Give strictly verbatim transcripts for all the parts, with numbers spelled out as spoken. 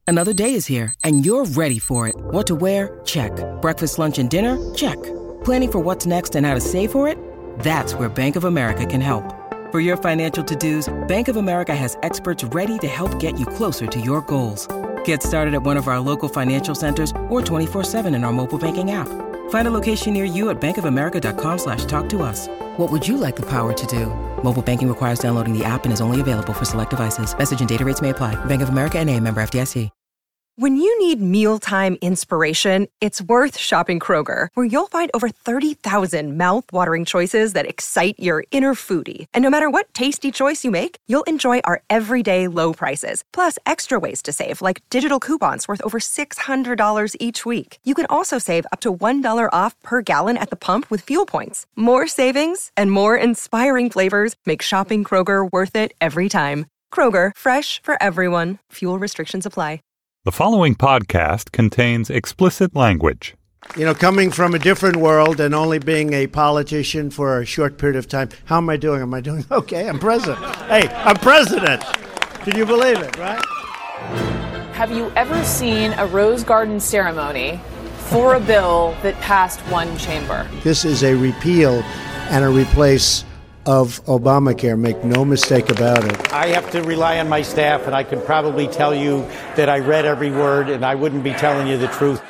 Another day is here, and you're ready for it. What to wear? Check. Breakfast, lunch, and dinner? Check. Planning for what's next and how to save for it? That's where Bank of America can help. For your financial to-dos, Bank of America has experts ready to help get you closer to your goals. Get started at one of our local financial centers or twenty-four seven in our mobile banking app. Find a location near you at bankofamerica.com slash talk to us. What would you like the power to do? Mobile banking requires downloading the app and is only available for select devices. Message and data rates may apply. Bank of America N A, member F D I C. When you need mealtime inspiration, it's worth shopping Kroger, where you'll find over thirty thousand mouth-watering choices that excite your inner foodie. And no matter what tasty choice you make, you'll enjoy our everyday low prices, plus extra ways to save, like digital coupons worth over six hundred dollars each week. You can also save up to one dollar off per gallon at the pump with fuel points. More savings and more inspiring flavors make shopping Kroger worth it every time. Kroger, fresh for everyone. Fuel restrictions apply. The following podcast contains explicit language. You know, coming from a different world and only being a politician for a short period of time, how am I doing? Am I doing okay? I'm president. Hey, I'm president. Can you believe it, right? Have you ever seen a Rose Garden ceremony for a bill that passed one chamber? This is a repeal and a replace of Obamacare. Make no mistake about it. I have to rely on my staff, and I could probably tell you that I read every word, and I wouldn't be telling you the truth.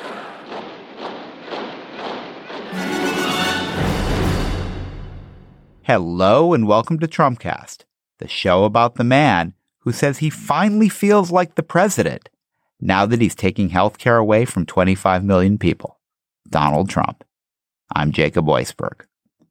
Hello, and welcome to Trumpcast, the show about the man who says he finally feels like the president now that he's taking health care away from twenty-five million people, Donald Trump. I'm Jacob Weisberg.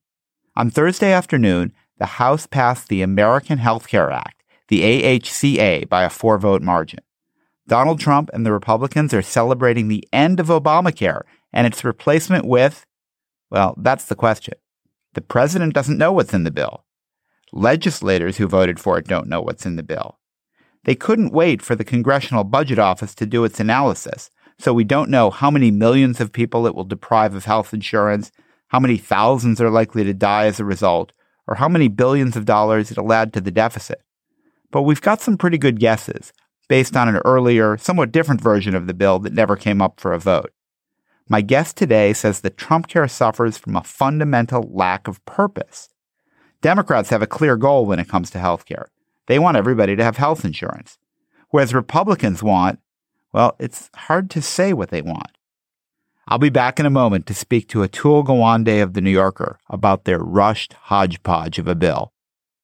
On Thursday afternoon, the House passed the American Health Care Act, the A H C A, by a four-vote margin. Donald Trump and the Republicans are celebrating the end of Obamacare and its replacement with, well, that's the question. The president doesn't know what's in the bill. Legislators who voted for it don't know what's in the bill. They couldn't wait for the Congressional Budget Office to do its analysis, so we don't know how many millions of people it will deprive of health insurance, how many thousands are likely to die as a result, or how many billions of dollars it'll add to the deficit. But we've got some pretty good guesses, based on an earlier, somewhat different version of the bill that never came up for a vote. My guest today says that Trumpcare suffers from a fundamental lack of purpose. Democrats have a clear goal when it comes to health care. They want everybody to have health insurance. Whereas Republicans want, well, it's hard to say what they want. I'll be back in a moment to speak to Atul Gawande of The New Yorker about their rushed hodgepodge of a bill.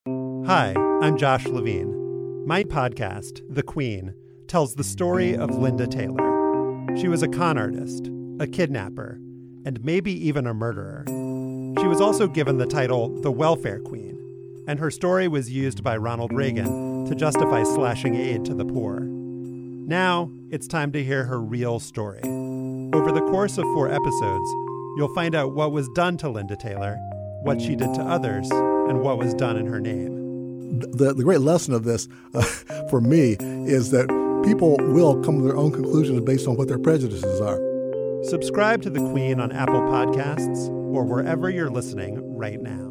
Hi, I'm Josh Levine. My podcast, The Queen, tells the story of Linda Taylor. She was a con artist, a kidnapper, and maybe even a murderer. She was also given the title The Welfare Queen, and her story was used by Ronald Reagan to justify slashing aid to the poor. Now, it's time to hear her real story. Over the course of four episodes, you'll find out what was done to Linda Taylor, what she did to others, and what was done in her name. The, the great lesson of this, uh, for me, is that people will come to their own conclusions based on what their prejudices are. Subscribe to The Queen on Apple Podcasts or wherever you're listening right now.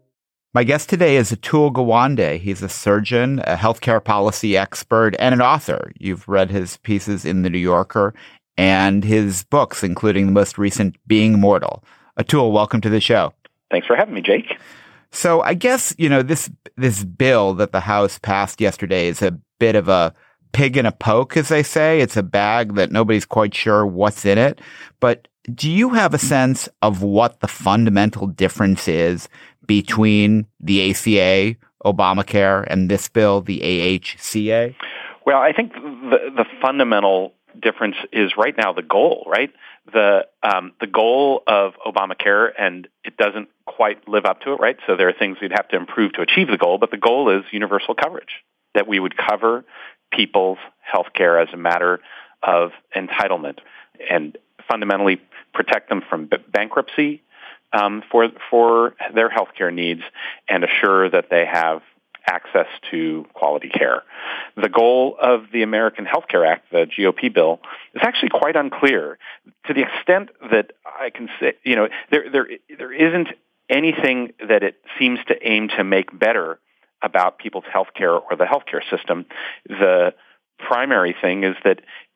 My guest today is Atul Gawande. He's a surgeon, a healthcare policy expert, and an author. You've read his pieces in The New Yorker and his books, including the most recent, Being Mortal. Atul, welcome to the show. Thanks for having me, Jake. So I guess, you know, this this bill that the House passed yesterday is a bit of a pig in a poke, as they say. It's a bag that nobody's quite sure what's in it. But do you have a sense of what the fundamental difference is between the A C A, Obamacare, and this bill, the A H C A? Well, I think the the fundamental difference is right now the goal, right? The um, the goal of Obamacare, and it doesn't quite live up to it, right? So there are things we'd have to improve to achieve the goal, but the goal is universal coverage, that we would cover people's health care as a matter of entitlement and fundamentally protect them from b- bankruptcy um, for for their health care needs and assure that they have access to quality care. The goal of the American Health Care Act, the G O P bill, is actually quite unclear to the extent that I can say, you know, there there there isn't anything that it seems to aim to make better about people's health care or the health care system. The primary thing is that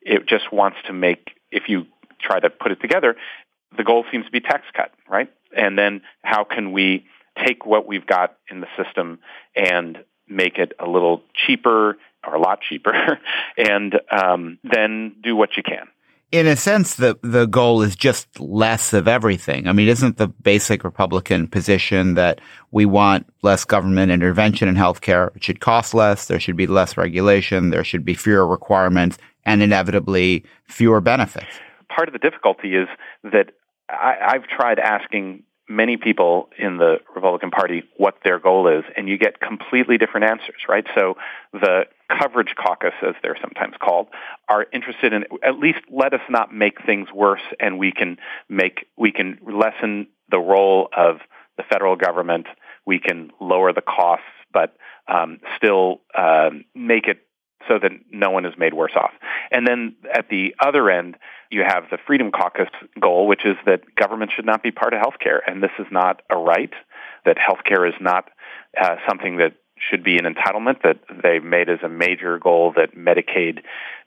it just wants to make, if you try to put it together, the goal seems to be tax cut, right? And then how can we take what we've got in the system and make it a little cheaper or a lot cheaper and um, then do what you can. In a sense, the, the goal is just less of everything. I mean, isn't the basic Republican position that we want less government intervention in healthcare? It should cost less. There should be less regulation. There should be fewer requirements and inevitably fewer benefits. Part of the difficulty is that I, I've tried asking many people in the Republican Party what their goal is, and you get completely different answers, right? So the coverage caucus, as they're sometimes called, are interested in at least let us not make things worse, and we can make we can lessen the role of the federal government. We can lower the costs, but um, still uh, make it so that no one is made worse off. And then at the other end, you have the Freedom Caucus goal, which is that government should not be part of healthcare, and this is not a right, that healthcare is not uh, something that should be an entitlement, that they made as a major goal that Medicaid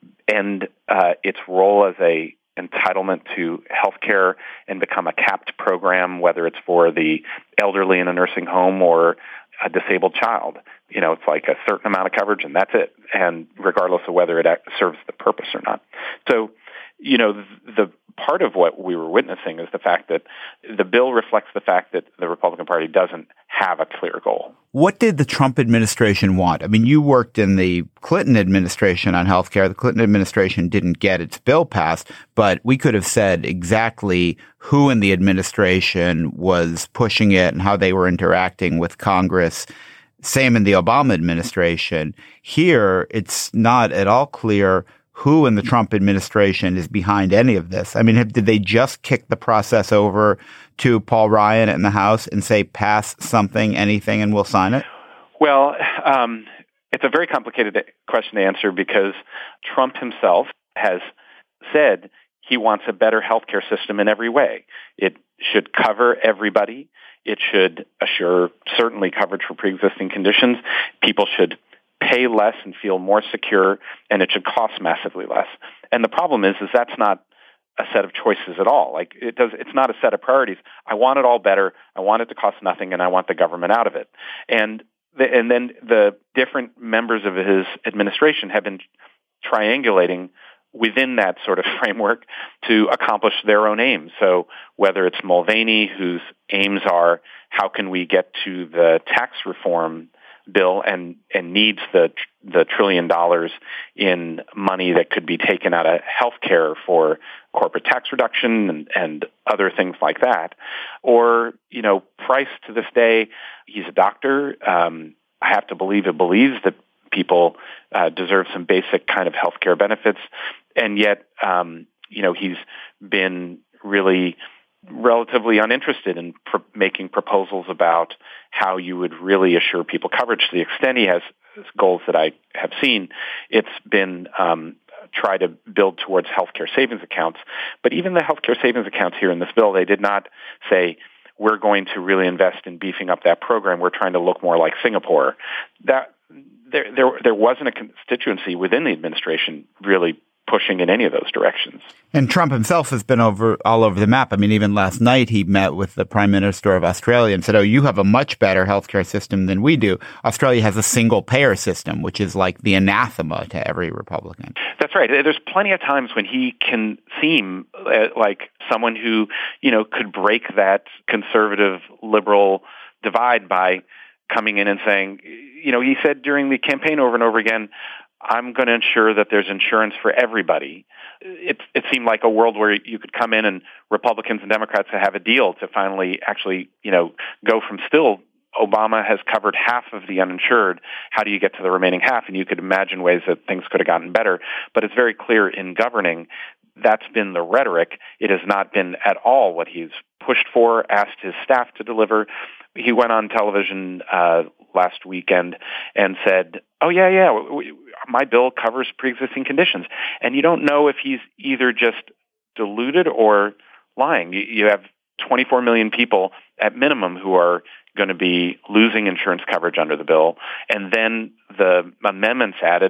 end uh, its role as a entitlement to healthcare and become a capped program, whether it's for the elderly in a nursing home or a disabled child. You know, it's like a certain amount of coverage and that's it, and regardless of whether it serves the purpose or not. So, you know, the, the part of what we were witnessing is the fact that the bill reflects the fact that the Republican Party doesn't have a clear goal. What did the Trump administration want? I mean, you worked in the Clinton administration on healthcare. The Clinton administration didn't get its bill passed, but we could have said exactly who in the administration was pushing it and how they were interacting with Congress. Same in the Obama administration. Here, it's not at all clear who in the Trump administration is behind any of this. I mean, have, did they just kick the process over to Paul Ryan in the House and say, pass something, anything, and we'll sign it? Well, um, it's a very complicated question to answer because Trump himself has said he wants a better healthcare system in every way. It should cover everybody. It should assure certainly coverage for pre-existing conditions. People should pay less and feel more secure, and it should cost massively less. And the problem is, is that's not a set of choices at all. Like it does, it's not a set of priorities. I want it all better. I want it to cost nothing, and I want the government out of it. And the, and then the different members of his administration have been triangulating within that sort of framework to accomplish their own aims. So whether it's Mulvaney, whose aims are how can we get to the tax reform bill and, and needs the the trillion dollars in money that could be taken out of healthcare for corporate tax reduction and, and other things like that. Or, you know, Price to this day, he's a doctor. Um, I have to believe he believes that people uh, deserve some basic kind of healthcare benefits. And yet, um, you know, he's been really relatively uninterested in pro- making proposals about how you would really assure people coverage. To the extent he has goals that I have seen, it's been um, try to build towards healthcare savings accounts. But even the healthcare savings accounts here in this bill, they did not say, we're going to really invest in beefing up that program. We're trying to look more like Singapore. That there, there, there wasn't a constituency within the administration really pushing in any of those directions. And Trump himself has been over all over the map. I mean, even last night he met with the Prime Minister of Australia and said, oh, you have a much better healthcare system than we do. Australia has a single payer system, which is like the anathema to every Republican. That's right. There's plenty of times when he can seem like someone who, you know, could break that conservative liberal divide by coming in and saying, you know, he said during the campaign over and over again, I'm going to ensure that there's insurance for everybody. It, it seemed like a world where you could come in and Republicans and Democrats have a deal to finally actually, you know, go from still Obama has covered half of the uninsured. How do you get to the remaining half? And you could imagine ways that things could have gotten better. But it's very clear in governing that's been the rhetoric. It has not been at all what he's pushed for, asked his staff to deliver. He went on television uh, last weekend and said, oh, yeah, yeah, we, my bill covers pre-existing conditions. And you don't know if he's either just deluded or lying. You, you have twenty-four million people at minimum who are going to be losing insurance coverage under the bill. And then the amendments added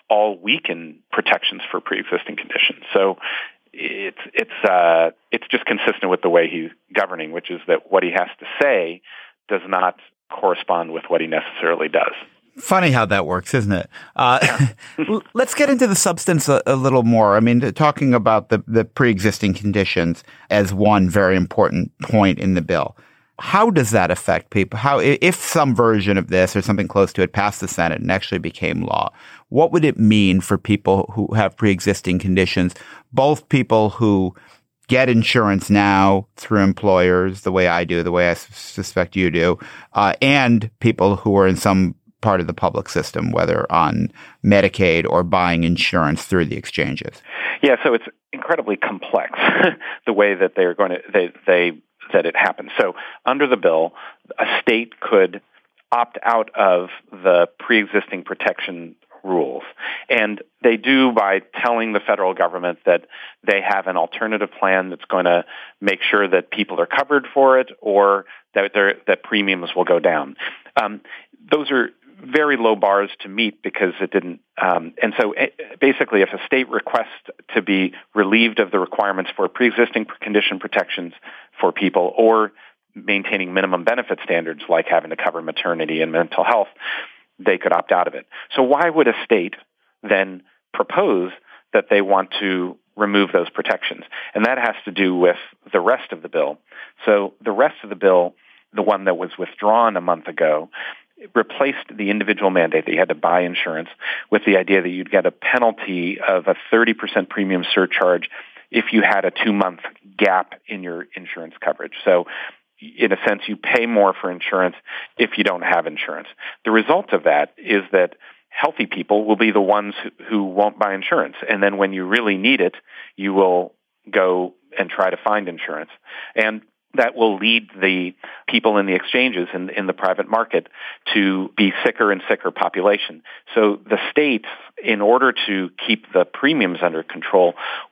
all weaken protections for pre-existing conditions. So it's it's uh, it's just consistent with the way he's governing, which is that what he has to say does not correspond with what he necessarily does. Funny how that works, isn't it? Uh, let's get into the substance a, a little more. I mean, talking about the, the pre-existing conditions as one very important point in the bill. How does that affect people? How, if some version of this or something close to it passed the Senate and actually became law, what would it mean for people who have pre-existing conditions, both people who get insurance now through employers, the way I do, the way I suspect you do, uh, and people who are in some part of the public system, whether on Medicaid or buying insurance through the exchanges? Yeah, so it's incredibly complex the way that they're going to they they that it happens. So under the bill, a state could opt out of the pre-existing protection rules, and they do by telling the federal government that they have an alternative plan that's going to make sure that people are covered for it, or that that premiums will go down. Um, those are very low bars to meet because it didn't. Um, and so basically, if a state requests to be relieved of the requirements for pre-existing condition protections for people or maintaining minimum benefit standards like having to cover maternity and mental health, they could opt out of it. So why would a state then propose that they want to remove those protections? And that has to do with the rest of the bill. So the rest of the bill, the one that was withdrawn a month ago, replaced the individual mandate that you had to buy insurance with the idea that you'd get a penalty of a thirty percent premium surcharge if you had a two-month gap in your insurance coverage. So in a sense, you pay more for insurance if you don't have insurance. The result of that is that healthy people will be the ones who, who won't buy insurance. And then when you really need it, you will go and try to find insurance. And that will lead the people in the exchanges in, in the private market to be sicker and sicker population. So the states, in order to keep the premiums under control,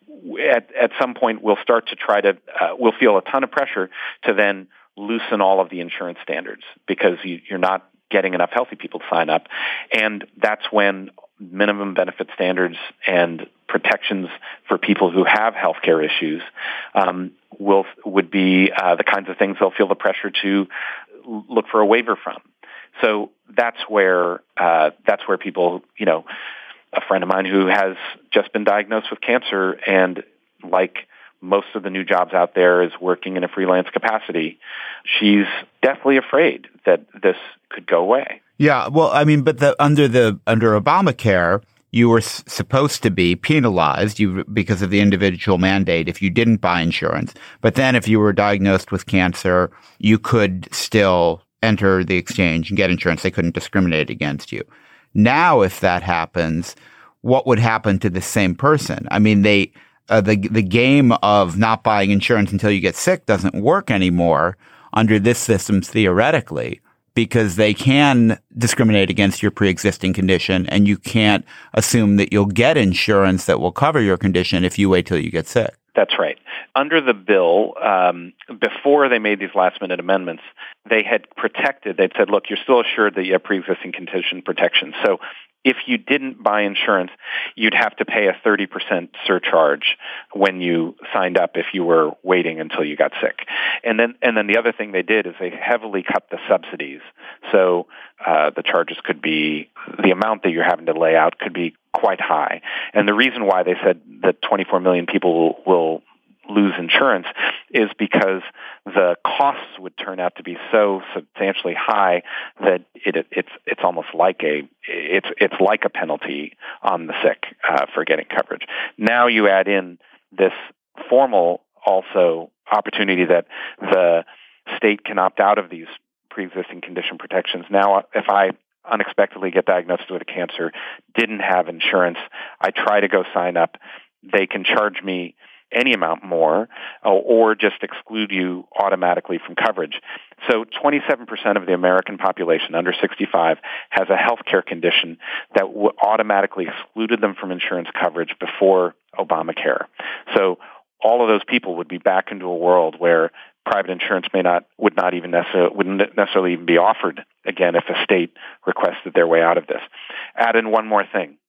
at, at some point will start to try to, uh, will feel a ton of pressure to then loosen all of the insurance standards because you, you're not getting enough healthy people to sign up. And that's when minimum benefit standards and protections for people who have healthcare issues um, will would be uh, the kinds of things they'll feel the pressure to look for a waiver from. So that's where uh, that's where people, you know, a friend of mine who has just been diagnosed with cancer and like most of the new jobs out there is working in a freelance capacity. She's deathly afraid that this could go away. Yeah, well, I mean, but the, under the under Obamacare, you were s- supposed to be penalized you, because of the individual mandate if you didn't buy insurance. But then if you were diagnosed with cancer, you could still enter the exchange and get insurance. They couldn't discriminate against you. Now, if that happens, what would happen to the same person? I mean, they uh, the the game of not buying insurance until you get sick doesn't work anymore under this system theoretically, because they can discriminate against your pre-existing condition, and you can't assume that you'll get insurance that will cover your condition if you wait till you get sick. That's right. Under the bill, um, before they made these last-minute amendments, they had protected, they'd said, look, you're still assured that you have pre-existing condition protection. So if you didn't buy insurance, you'd have to pay a thirty percent surcharge when you signed up if you were waiting until you got sick. And then and then the other thing they did is they heavily cut the subsidies. So uh, the charges could be, the amount that you're having to lay out could be quite high. And the reason why they said that twenty-four million people will, will lose insurance is because the costs would turn out to be so substantially high that it, it, it's it's almost like a it's it's like a penalty on the sick uh, for getting coverage. Now you add in this formal also opportunity that the state can opt out of these pre-existing condition protections. Now, if I unexpectedly get diagnosed with a cancer, didn't have insurance, I try to go sign up, they can charge me any amount more uh, or just exclude you automatically from coverage. So twenty-seven percent of the American population under sixty-five has a health care condition that w- automatically excluded them from insurance coverage before Obamacare. So all of those people would be back into a world where private insurance may not, would not even necessarily, wouldn't necessarily even be offered again if a state requested their way out of this. Add in one more thing.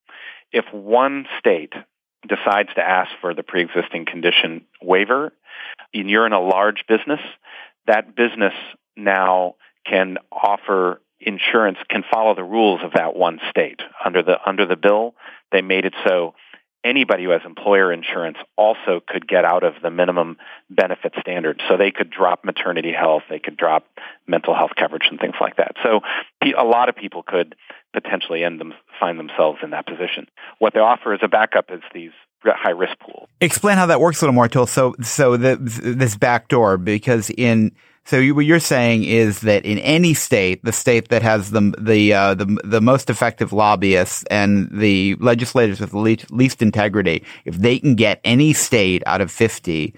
if one state decides to ask for the pre-existing condition waiver, and you're in a large business, that business now can offer insurance, can follow the rules of that one state. Under the under the bill, they made it so anybody who has employer insurance also could get out of the minimum benefit standard. So they could drop maternity health, they could drop mental health coverage and things like that. So a lot of people could potentially end them, find themselves in that position. What they offer as a backup is these high-risk pools. Explain how that works a little more, Atul. So, so the, this backdoor, because in So you, what you're saying is that in any state, the state that has the the uh, the, the most effective lobbyists and the legislators with the least, least integrity, if they can get any state out of fifty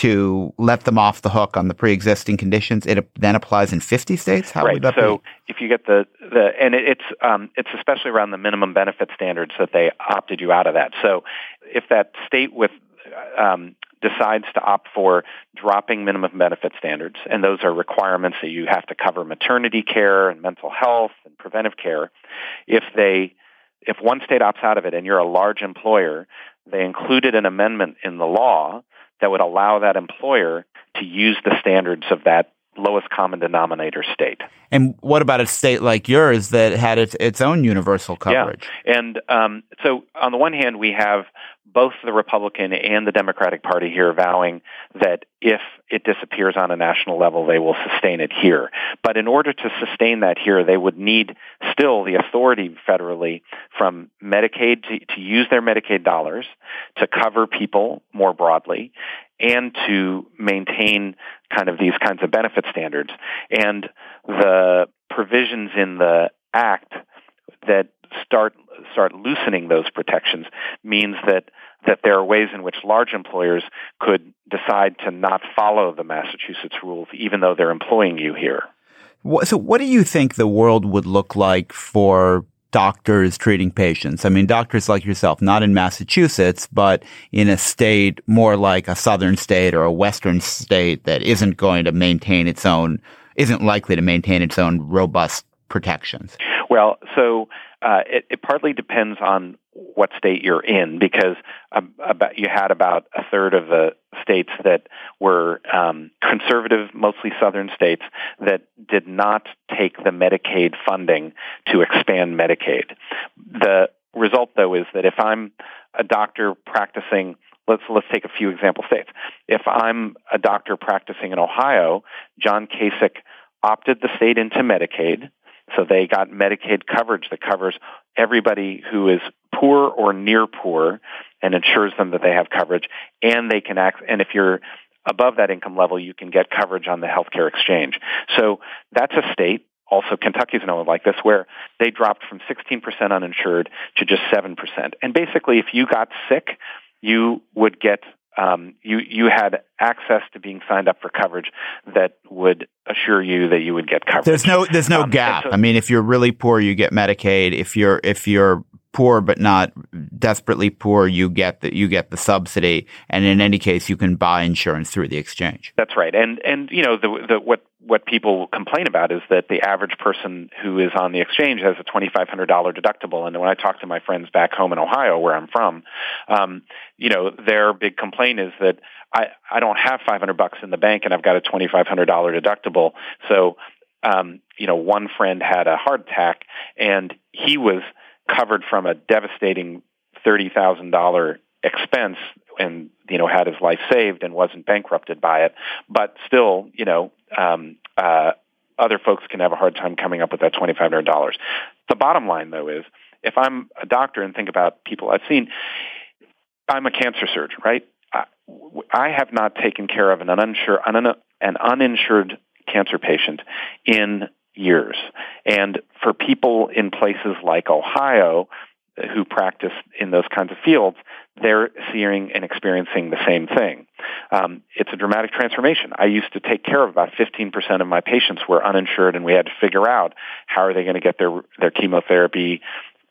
to let them off the hook on the pre-existing conditions, it then applies in fifty states? How right. would that so be? if you get the, the and it, it's um, it's especially around the minimum benefit standards that they opted you out of that. So if that state with um, decides to opt for dropping minimum benefit standards, and those are requirements that you have to cover maternity care and mental health and preventive care. If they, if one state opts out of it and you're a large employer, they included an amendment in the law that would allow that employer to use the standards of that lowest common denominator state. And what about a state like yours that had its, its own universal coverage? Yeah. And um, so on the one hand, we have both the Republican and the Democratic Party here vowing that if it disappears on a national level, they will sustain it here. But in order to sustain that here, they would need still the authority federally from Medicaid to, to use their Medicaid dollars to cover people more broadly and to maintain kind of these kinds of benefit standards. And the provisions in the Act that start start loosening those protections means that that there are ways in which large employers could decide to not follow the Massachusetts rules, even though they're employing you here. So what do you think the world would look like for doctors treating patients? I mean, doctors like yourself, not in Massachusetts, but in a state more like a southern state or a western state that isn't going to maintain its own, isn't likely to maintain its own robust protections. Well, so uh, it, it partly depends on what state you're in, because um, about, you had about a third of the states that were um, conservative, mostly southern states, that did not take the Medicaid funding to expand Medicaid. The result, though, is that if I'm a doctor practicing, let's let's take a few example states. If I'm a doctor practicing in Ohio, John Kasich opted the state into Medicaid. So they got Medicaid coverage that covers everybody who is poor or near poor and ensures them that they have coverage. And they can act, and if you're above that income level, you can get coverage on the healthcare exchange. So that's a state. Also, Kentucky's another like this, where they dropped from sixteen percent uninsured to just seven percent. And basically, if you got sick, you would get Um, you you had access to being signed up for coverage that would assure you that you would get coverage. There's no there's no um, gap. so, I mean, if you're really poor, you get Medicaid. If you're if you're poor but not desperately poor, you get the you get the subsidy. And in any case, you can buy insurance through the exchange. That's right. And and you know the the what what people complain about is that the average person who is on the exchange has a twenty-five hundred dollars deductible. And when I talk to my friends back home in Ohio, where I'm from, um, you know, their big complaint is that I, I don't have five hundred bucks in the bank and I've got a twenty-five hundred dollars deductible. So, um, you know, one friend had a heart attack and he was covered from a devastating thirty thousand dollars expense and, you know, had his life saved and wasn't bankrupted by it. But still, you know, um, uh, other folks can have a hard time coming up with that twenty-five hundred dollars. The bottom line, though, is if I'm a doctor and think about people I've seen, I'm a cancer surgeon, right? I, I have not taken care of an uninsured, an uninsured cancer patient in years. And for people in places like Ohio who practice in those kinds of fields, they're seeing and experiencing the same thing. Um, it's a dramatic transformation. I used to take care of about fifteen percent of my patients were uninsured, and we had to figure out how are they going to get their, their chemotherapy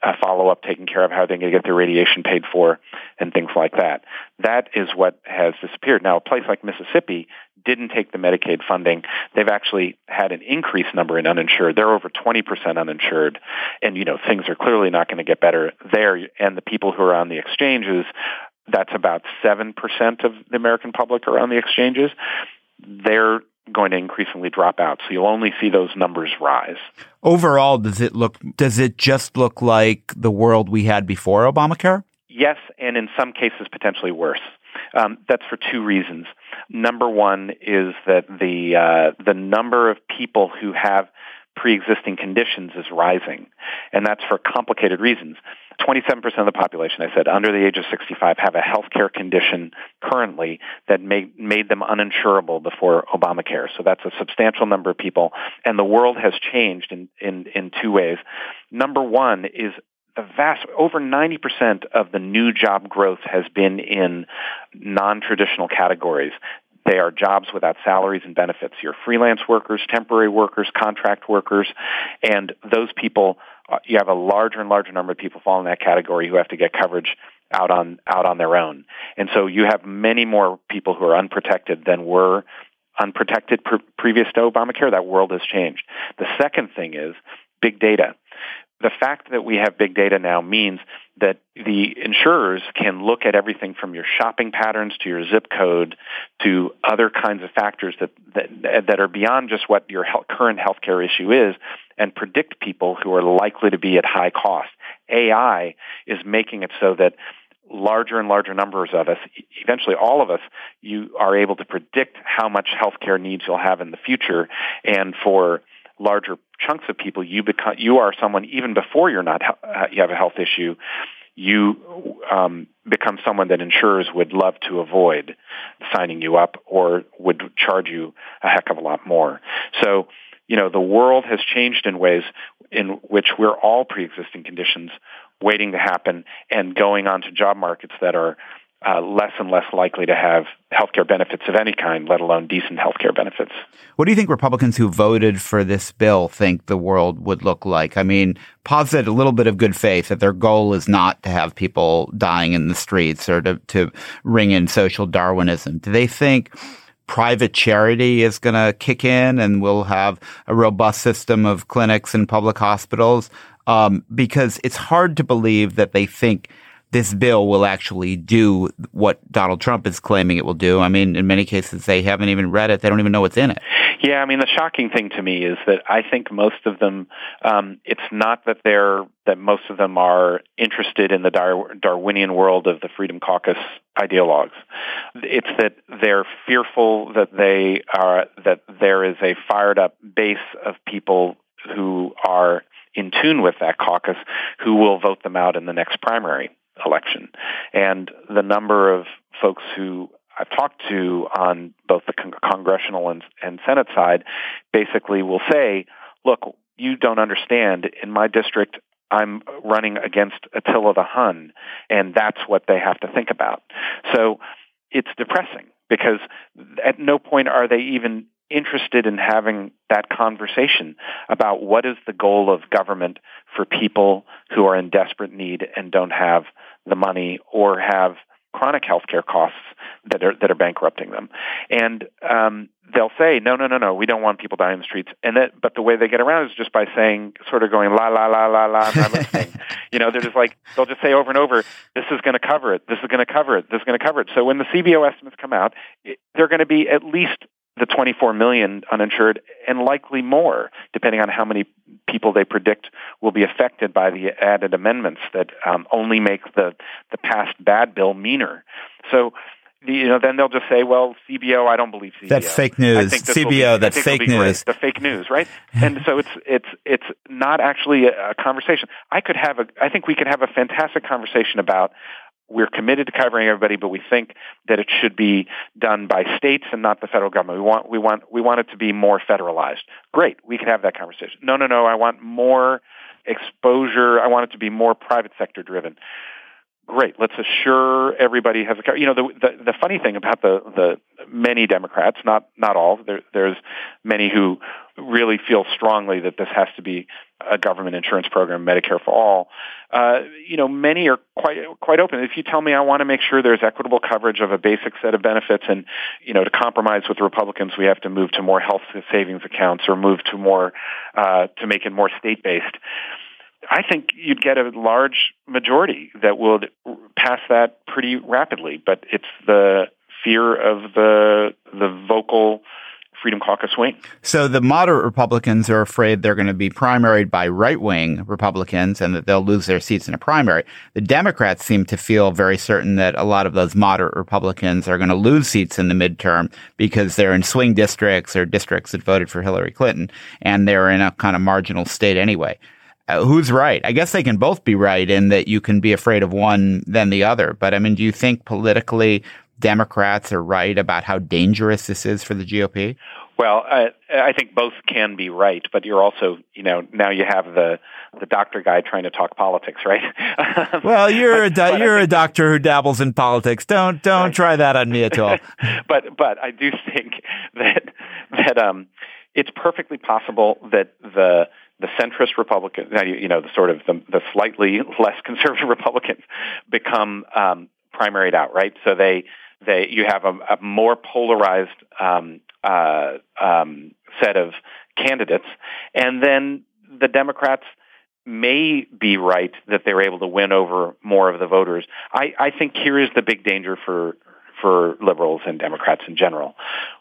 uh, follow-up taken care of, how they're going to get their radiation paid for, and things like that. That is what has disappeared. Now, a place like Mississippi didn't take the Medicaid funding. They've actually had an increased number in uninsured. They're over twenty percent uninsured, and, you know, things are clearly not going to get better there. And the people who are on the exchanges, that's about seven percent of the American public are on the exchanges. They're going to increasingly drop out. So you'll only see those numbers rise. Overall, does it look, does it just look like the world we had before Obamacare? Yes, and in some cases potentially worse. Um, that's for two reasons. Number one is that the uh, the number of people who have pre-existing conditions is rising, and that's for complicated reasons. twenty-seven percent of the population, I said, under the age of sixty-five have a health care condition currently that made, made them uninsurable before Obamacare. So that's a substantial number of people, and the world has changed in, in, in two ways. Number one is the vast, over ninety percent of the new job growth has been in non-traditional categories. They are jobs without salaries and benefits. You're freelance workers, temporary workers, contract workers, and those people, uh, you have a larger and larger number of people fall in that category who have to get coverage out on out on their own. And so you have many more people who are unprotected than were unprotected pre- previous to Obamacare. That world has changed. The second thing is big data. The fact that we have big data now means that the insurers can look at everything from your shopping patterns to your zip code to other kinds of factors that that, that are beyond just what your health, current healthcare issue is, and predict people who are likely to be at high cost. A I is making it so that larger and larger numbers of us, eventually all of us, you are able to predict how much healthcare needs you'll have in the future, and for larger chunks of people, you become you are someone even before you're not uh, you have a health issue. You um, become someone that insurers would love to avoid signing you up, or would charge you a heck of a lot more. So, you know, the world has changed in ways in which we're all pre-existing conditions waiting to happen and going on to job markets that are Uh, less and less likely to have healthcare benefits of any kind, let alone decent healthcare benefits. What do you think Republicans who voted for this bill think the world would look like? I mean, posit a little bit of good faith that their goal is not to have people dying in the streets or to, to ring in social Darwinism. Do they think private charity is going to kick in and we'll have a robust system of clinics and public hospitals? Um, because it's hard to believe that they think this bill will actually do what Donald Trump is claiming it will do. I mean, in many cases, they haven't even read it. They don't even know what's in it. Yeah, I mean, the shocking thing to me is that I think most of them, um, it's not that they're, that most of them are interested in the Dar- Darwinian world of the Freedom Caucus ideologues. It's that they're fearful that they are, that there is a fired up base of people who are in tune with that caucus who will vote them out in the next primary election. And the number of folks who I've talked to on both the con- congressional and, and Senate side basically will say, look, you don't understand. In my district, I'm running against Attila the Hun, and that's what they have to think about. So it's depressing because at no point are they even interested in having that conversation about what is the goal of government for people who are in desperate need and don't have the money or have chronic health care costs that are that are bankrupting them. And um, they'll say, no, no, no, no, we don't want people dying in the streets. And that, but the way they get around is just by saying, sort of going, la, la, la, la, la, not listening. You know, they're just like, they'll just say over and over, this is going to cover it, this is going to cover it, this is going to cover it. So when the C B O estimates come out, it, they're going to be at least the twenty-four million uninsured, and likely more, depending on how many people they predict will be affected by the added amendments that um, only make the, the past bad bill meaner. So, you know, then they'll just say, well, C B O, I don't believe C B O. That's fake news. C B O, be, that's fake news. The fake news, right? And so it's it's it's not actually a, a conversation. I could have a, I think we could have a fantastic conversation about, we're committed to covering everybody, but we think that it should be done by states and not the federal government. We want, we want, we want it to be more federalized. Great, we can have that conversation. No, no, no. I want more exposure. I want it to be more private sector driven. great. Let's assure everybody has a car. You know, the the, the funny thing about the, the many Democrats, not not all, there, there's many who really feel strongly that this has to be a government insurance program, Medicare for all. Uh, you know, many are quite quite open. If you tell me I want to make sure there's equitable coverage of a basic set of benefits, and you know, to compromise with the Republicans, we have to move to more health savings accounts or move to more uh, to make it more state based. I think you'd get a large majority that would pass that pretty rapidly, but it's the fear of the the vocal Freedom Caucus wing. So the moderate Republicans are afraid they're going to be primaried by right-wing Republicans and that they'll lose their seats in a primary. The Democrats seem to feel very certain that a lot of those moderate Republicans are going to lose seats in the midterm because they're in swing districts or districts that voted for Hillary Clinton, and they're in a kind of marginal state anyway. Uh, who's right? I guess they can both be right in that you can be afraid of one than the other. But I mean, do you think politically Democrats are right about how dangerous this is for the G O P? Well, I, I think both can be right, but you're also, you know, now you have the the doctor guy trying to talk politics, right? Well, you're but, a do- you're think, a doctor who dabbles in politics. Don't don't right. try that on me at all. but but I do think that that um, it's perfectly possible that the the centrist Republicans, you know, the sort of the, the slightly less conservative Republicans become um, primaried out, right? So they they you have a, a more polarized um, uh, um, set of candidates, and then the Democrats may be right that they're able to win over more of the voters. I, I think here is the big danger for for liberals and Democrats in general.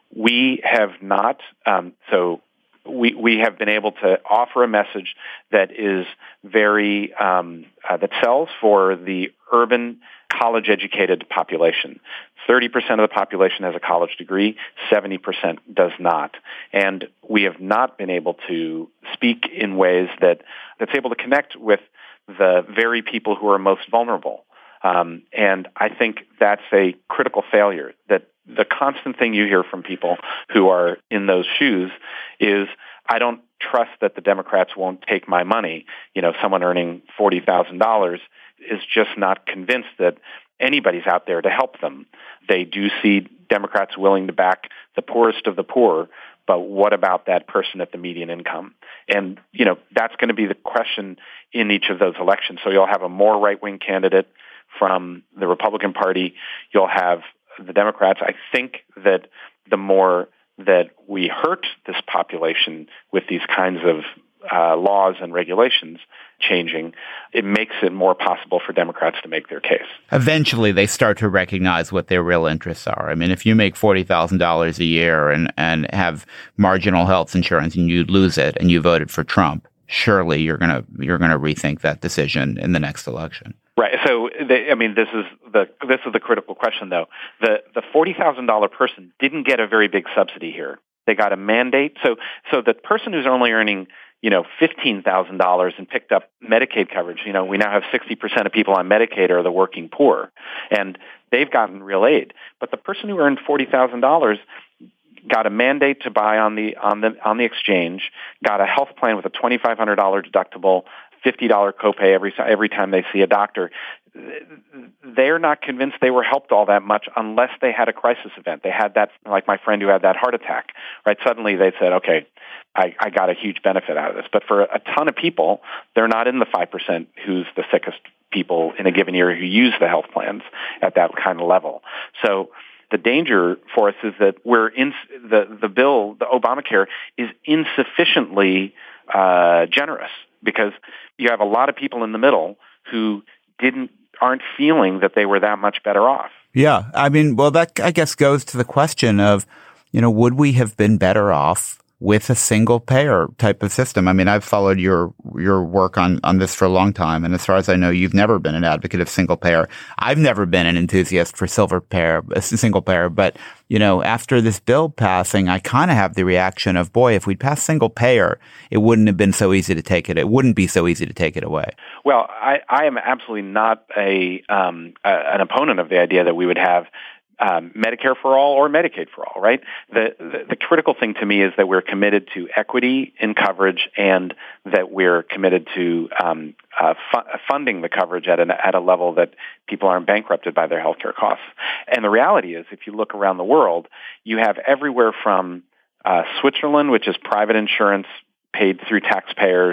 We have not um, so. We, we have been able to offer a message that is very, um, uh, that sells for the urban college-educated population. thirty percent of the population has a college degree, seventy percent does not. And we have not been able to speak in ways that, that's able to connect with the very people who are most vulnerable. Um, and I think that's a critical failure, that the constant thing you hear from people who are in those shoes is, I don't trust that the Democrats won't take my money. You know, someone earning forty thousand dollars is just not convinced that anybody's out there to help them. They do see Democrats willing to back the poorest of the poor, but what about that person at the median income? And, you know, that's going to be the question in each of those elections. So you'll have a more right-wing candidate from the Republican Party. You'll have the Democrats. I think that the more that we hurt this population with these kinds of uh, laws and regulations changing, it makes it more possible for Democrats to make their case. Eventually, they start to recognize what their real interests are. I mean, if you make forty thousand dollars a year and, and have marginal health insurance and you lose it and you voted for Trump, surely you're going to you're going to rethink that decision in the next election. Right. So, they, I mean, this is the this is the critical question, though. The the forty thousand dollar person didn't get a very big subsidy here. They got a mandate. So, so the person who's only earning, you know, fifteen thousand dollars and picked up Medicaid coverage. You know, we now have sixty percent of people on Medicaid are the working poor, and they've gotten real aid. But the person who earned forty thousand dollars got a mandate to buy on the on the on the exchange, got a health plan with a twenty-five hundred dollars deductible, fifty dollars copay every every time they see a doctor. They're not convinced they were helped all that much unless they had a crisis event. They had that, like my friend who had that heart attack, right? Suddenly they said, okay, I, I got a huge benefit out of this. But for a ton of people, they're not in the five percent who's the sickest people in a given year who use the health plans at that kind of level. So the danger for us is that we're in the, the bill, the Obamacare, is insufficiently uh, generous because you have a lot of people in the middle who didn't aren't feeling that they were that much better off. Yeah. I mean, well, that, I guess, goes to the question of, you know, would we have been better off with a single payer type of system? I mean, I've followed your your work on, on this for a long time. And as far as I know, you've never been an advocate of single payer. I've never been an enthusiast for silver payer, single payer. But, you know, after this bill passing, I kind of have the reaction of, boy, if we'd passed single payer, it wouldn't have been so easy to take it. It wouldn't be so easy to take it away. Well, I, I am absolutely not a, um, a an opponent of the idea that we would have um, Medicare for all or Medicaid for all, right? The, the the critical thing to me is that we're committed to equity in coverage and that we're committed to um, uh, fu- funding the coverage at an, at a level that people aren't bankrupted by their healthcare costs. And the reality is, if you look around the world, you have everywhere from uh, Switzerland, which is private insurance paid through taxpayers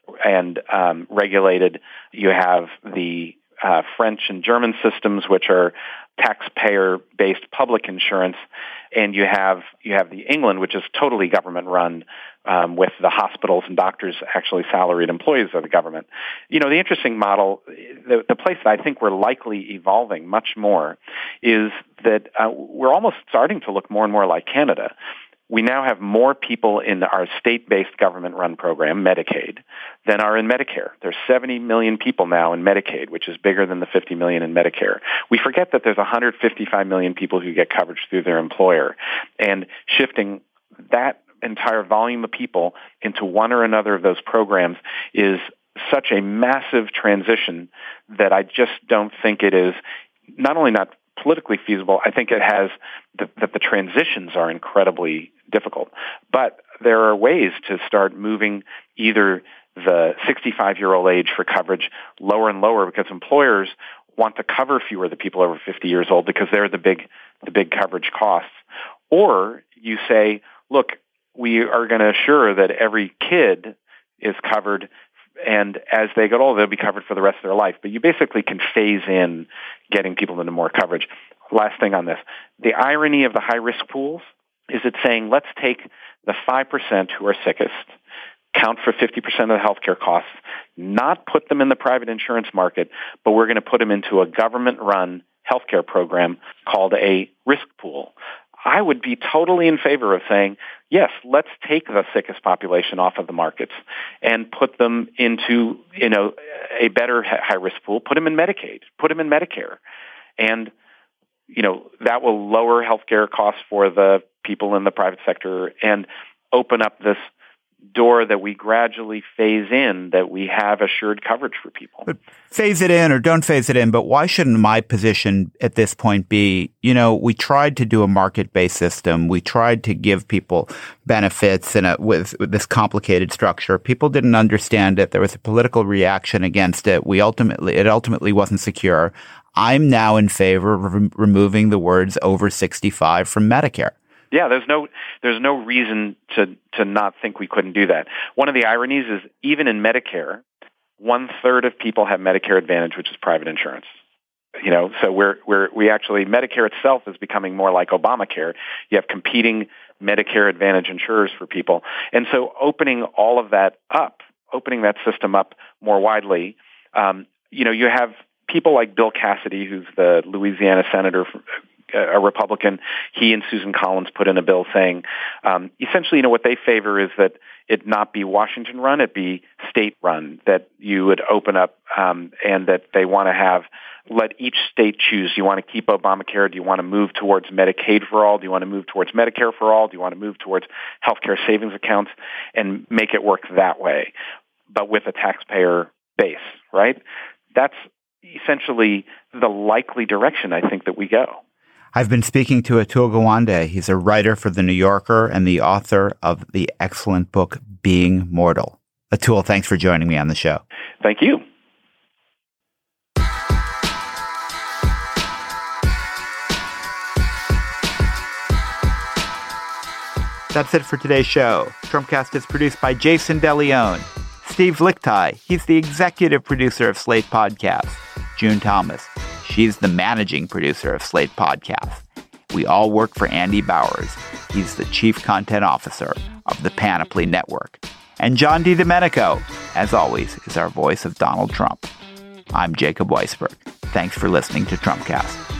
and um, regulated. You have the uh, French and German systems, which are taxpayer-based public insurance, and you have you have the England, which is totally government-run, um, with the hospitals and doctors actually salaried employees of the government. You know, the interesting model, the, the place that I think we're likely evolving much more is that uh, we're almost starting to look more and more like Canada. We now have more people in our state-based government-run program, Medicaid, than are in Medicare. There's seventy million people now in Medicaid, which is bigger than the fifty million in Medicare. We forget that there's one hundred fifty-five million people who get coverage through their employer. And shifting that entire volume of people into one or another of those programs is such a massive transition that I just don't think it is not only not politically feasible, I think it has the, that the transitions are incredibly difficult. But there are ways to start moving either the sixty-five-year-old age for coverage lower and lower because employers want to cover fewer of the people over fifty years old because they're the big the big coverage costs. Or you say, look, we are going to assure that every kid is covered, and as they get older, they'll be covered for the rest of their life. But you basically can phase in getting people into more coverage. Last thing on this. The irony of the high-risk pools is it's saying, let's take the five percent who are sickest, count for fifty percent of the healthcare costs, not put them in the private insurance market, but we're going to put them into a government-run healthcare program called a risk pool. I would be totally in favor of saying, yes, let's take the sickest population off of the markets and put them into, you know, a better high-risk pool, put them in Medicaid, put them in Medicare. And, you know, that will lower healthcare costs for the people in the private sector and open up this door that we gradually phase in, that we have assured coverage for people. But phase it in or don't phase it in, but why shouldn't my position at this point be, you know, we tried to do a market-based system. We tried to give people benefits in a, with, with this complicated structure. People didn't understand it. There was a political reaction against it. We ultimately, it ultimately wasn't secure. I'm now in favor of re- removing the words over sixty-five from Medicare. Yeah, there's no there's no reason to to not think we couldn't do that. One of the ironies is even in Medicare, one third of people have Medicare Advantage, which is private insurance. You know, so we're we're we actually Medicare itself is becoming more like Obamacare. You have competing Medicare Advantage insurers for people, and so opening all of that up, opening that system up more widely. Um, you know, you have people like Bill Cassidy, who's the Louisiana senator, a Republican. He and Susan Collins put in a bill saying, um, essentially, you know, what they favor is that it not be Washington run, it be state run, that you would open up um, and that they want to have, let each state choose. Do you want to keep Obamacare? Do you want to move towards Medicaid for all? Do you want to move towards Medicare for all? Do you want to move towards healthcare savings accounts and make it work that way, but with a taxpayer base, right? That's essentially the likely direction I think that we go. I've been speaking to Atul Gawande. He's a writer for The New Yorker and the author of the excellent book, Being Mortal. Atul, thanks for joining me on the show. Thank you. That's it for today's show. Trumpcast is produced by Jason DeLeon. Steve Lichtai, he's the executive producer of Slate Podcasts. June Thomas, she's the managing producer of Slate Podcasts. We all work for Andy Bowers. He's the chief content officer of the Panoply Network. And John DiDomenico, as always, is our voice of Donald Trump. I'm Jacob Weisberg. Thanks for listening to Trumpcast.